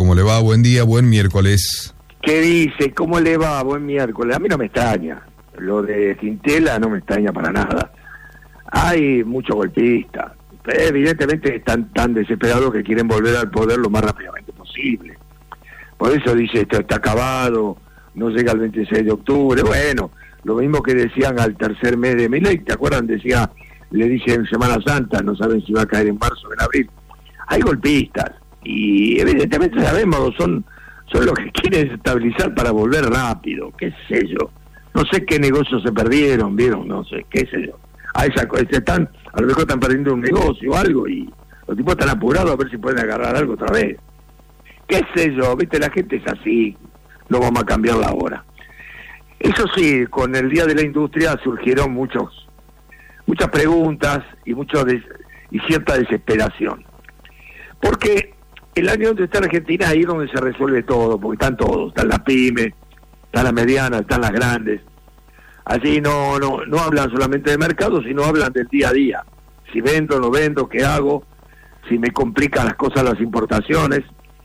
¿Cómo le va? Buen día, buen miércoles. ¿Qué dice? ¿Cómo le va? Buen miércoles. A mí no me extraña. Lo de Quintela no me extraña para nada. Hay muchos golpistas. Evidentemente están tan desesperados que quieren volver al poder lo más rápidamente posible. Por eso dice, esto está acabado, no llega el 26 de octubre. Bueno, lo mismo que decían al tercer mes de Milei, ¿te acuerdan? Decía, le dije en Semana Santa, no saben si va a caer en marzo o en abril. Hay golpistas, y evidentemente sabemos, son los que quieren estabilizar para volver rápido, qué sé yo. No sé qué negocios se perdieron, vieron, no sé, qué sé yo. A lo mejor están perdiendo un negocio o algo, y los tipos están apurados a ver si pueden agarrar algo otra vez. Qué sé yo, viste, la gente es así, no vamos a cambiar la hora. Eso sí, con el Día de la Industria surgieron muchas preguntas y cierta desesperación. Porque el año donde está Argentina, ahí es donde se resuelve todo, porque están todos, están las pymes, están las medianas, están las grandes. Allí no hablan solamente de mercado, sino hablan del día a día. Si vendo, no vendo, qué hago, si me complican las cosas las importaciones.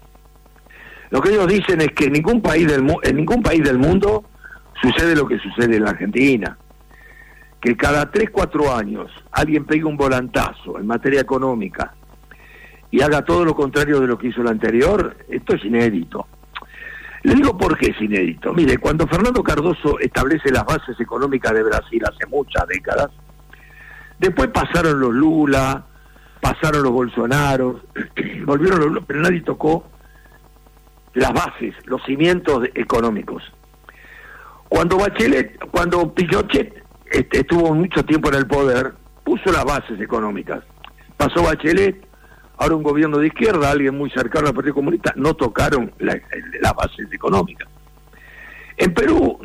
Lo que ellos dicen es que en ningún país del mundo sucede lo que sucede en la Argentina. Que cada 3-4 años alguien pegue un volantazo en materia económica y haga todo lo contrario de lo que hizo el anterior, esto es inédito. Le digo por qué es inédito. Mire, cuando Fernando Cardoso establece las bases económicas de Brasil hace muchas décadas, después pasaron los Lula, pasaron los Bolsonaro, volvieron los Lula, pero nadie tocó las bases, los cimientos económicos. Cuando Pinochet estuvo mucho tiempo en el poder, puso las bases económicas. Pasó Bachelet, ahora un gobierno de izquierda, alguien muy cercano al Partido Comunista, no tocaron las bases económicas. En Perú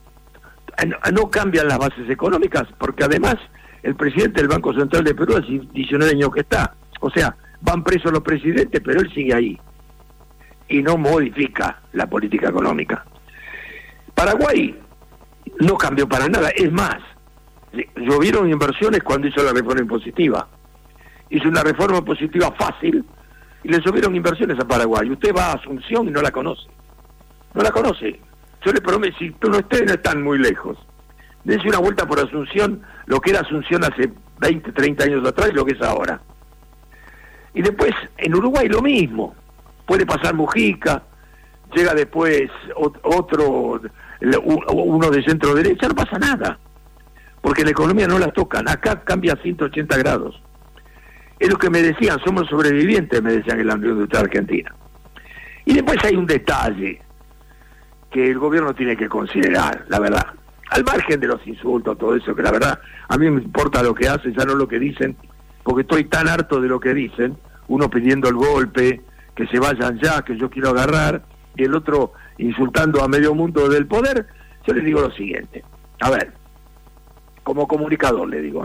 no cambian las bases económicas, porque además el presidente del Banco Central de Perú es el 19 años que está. O sea, van presos los presidentes, pero él sigue ahí. Y no modifica la política económica. Paraguay no cambió para nada, es más, llovieron inversiones cuando hizo la reforma impositiva. Hizo una reforma positiva fácil y le subieron inversiones a Paraguay. Usted va a Asunción y no la conoce. No la conoce. Yo le prometo, si ustedes no están muy lejos, dense una vuelta por Asunción, lo que era Asunción hace 20, 30 años atrás y lo que es ahora. Y después, en Uruguay lo mismo. Puede pasar Mujica, llega después uno de centro derecha, no pasa nada, porque la economía no la tocan. Acá cambia a 180 grados. Es lo que me decían, somos sobrevivientes, me decían en la Unión Industrial Argentina. Y después hay un detalle que el gobierno tiene que considerar, la verdad, al margen de los insultos, todo eso, que la verdad, a mí me importa lo que hacen, ya no lo que dicen, porque estoy tan harto de lo que dicen, uno pidiendo el golpe, que se vayan ya, que yo quiero agarrar, y el otro insultando a medio mundo del poder. Yo les digo lo siguiente, a ver, como comunicador le digo,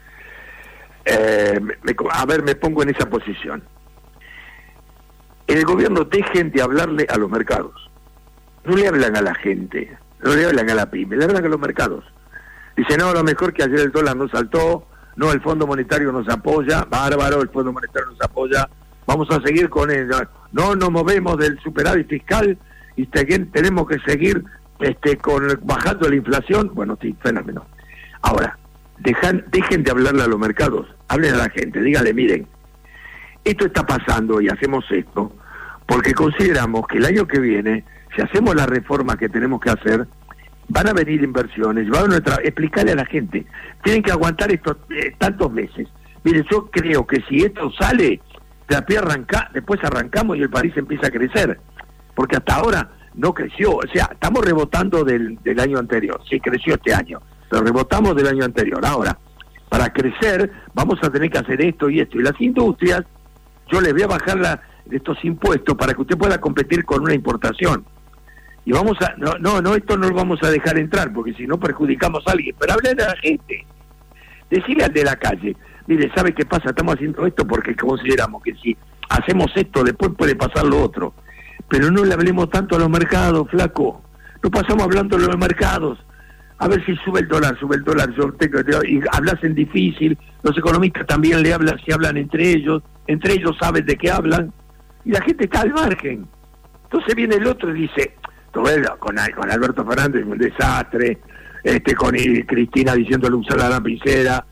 me pongo en esa posición. En el gobierno dejen de hablarle a los mercados, no le hablan a la gente, no le hablan a la pyme, le hablan a los mercados. Dicen, no, lo mejor que ayer el dólar nos saltó, no, el Fondo Monetario nos apoya, bárbaro, el Fondo Monetario nos apoya, vamos a seguir con él, no nos movemos del superávit fiscal y tenemos que seguir bajando la inflación. Bueno, sí, fenómeno. Ahora, dejen de hablarle a los mercados, hablen a la gente, díganle, miren, esto está pasando y hacemos esto porque consideramos que el año que viene, si hacemos la reforma que tenemos que hacer, van a venir inversiones, explicarle a la gente, tienen que aguantar estos tantos meses. Miren, yo creo que si esto sale, después arrancamos y el país empieza a crecer, porque hasta ahora no creció. O sea, estamos rebotando del año anterior, sí creció este año, pero rebotamos del año anterior. Ahora, para crecer vamos a tener que hacer esto y esto, y las industrias, yo les voy a bajar estos impuestos para que usted pueda competir con una importación, y vamos a, esto no lo vamos a dejar entrar, porque si no perjudicamos a alguien. Pero hablen a la gente, decirle al de la calle, mire, ¿sabe qué pasa? Estamos haciendo esto porque consideramos que si hacemos esto, después puede pasar lo otro. Pero no le hablemos tanto a los mercados, flaco. No pasamos hablando de los mercados. A ver si sube el dólar, y hablas en difícil, los economistas también se hablan entre ellos saben de qué hablan, y la gente está al margen. Entonces viene el otro y dice, con Alberto Fernández un desastre, con Cristina diciéndole usar la lapicera,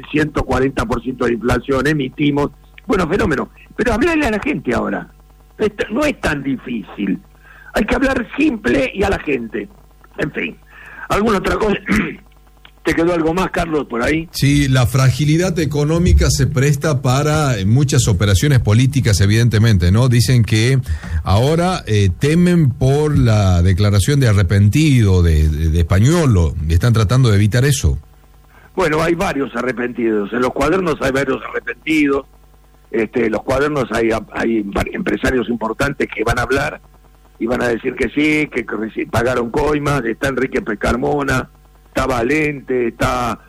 140% de inflación, emitimos, bueno, fenómeno. Pero hablarle a la gente ahora, no es tan difícil, hay que hablar simple y a la gente. En fin, ¿alguna otra cosa? ¿Te quedó algo más, Carlos, por ahí? Sí, la fragilidad económica se presta para muchas operaciones políticas, evidentemente, ¿no? Dicen que ahora temen por la declaración de arrepentido de Españolo, y están tratando de evitar eso. Bueno, hay varios arrepentidos. En los cuadernos hay varios arrepentidos. Los cuadernos hay empresarios importantes que van a hablar y van a decir que sí, que pagaron coimas. Está Enrique Pescarmona, está Valente, está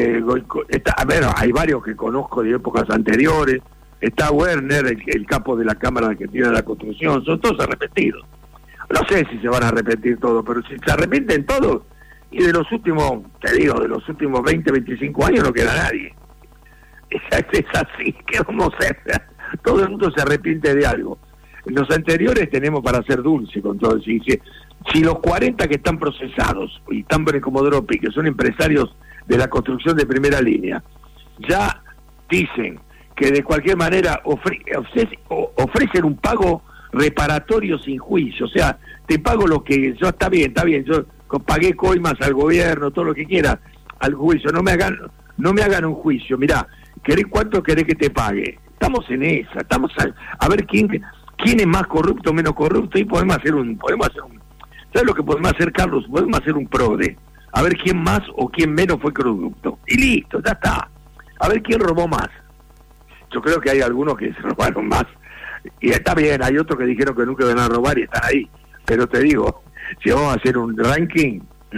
hay varios que conozco de épocas anteriores, está Werner, el capo de la Cámara Argentina de la Construcción, son todos arrepentidos. No sé si se van a arrepentir todos, pero si se arrepienten todos, y de los últimos, de los últimos 20, 25 años no queda nadie. Es así, ¿qué vamos a hacer? Todo el mundo se arrepiente de algo. En los anteriores tenemos para ser dulce con todo. Si los 40 que están procesados y están en Comodoro Pi, que son empresarios de la construcción de primera línea, ya dicen que de cualquier manera ofrecen un pago reparatorio sin juicio, o sea, te pago lo que yo, está bien, yo pagué coimas al gobierno, todo lo que quiera, al juicio, no me hagan un juicio, mirá, ¿cuánto querés que te pague? Estamos en esa, a ver quién es más corrupto, menos corrupto, y podemos hacer un ¿sabes lo que podemos hacer, Carlos? Podemos hacer un PRODE, a ver quién más o quién menos fue corrupto, y listo, ya está, a ver quién robó más. Yo creo que hay algunos que se robaron más, y está bien, hay otros que dijeron que nunca van a robar y están ahí, pero te digo, si vamos a hacer un ranking,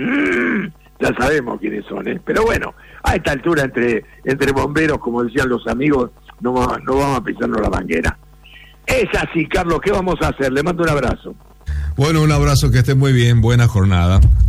ya sabemos quiénes son, pero bueno, a esta altura entre bomberos, como decían los amigos, no vamos a pisarnos la manguera. Es así, Carlos, ¿qué vamos a hacer? Le mando un abrazo. Bueno, un abrazo, que esté muy bien, buena jornada.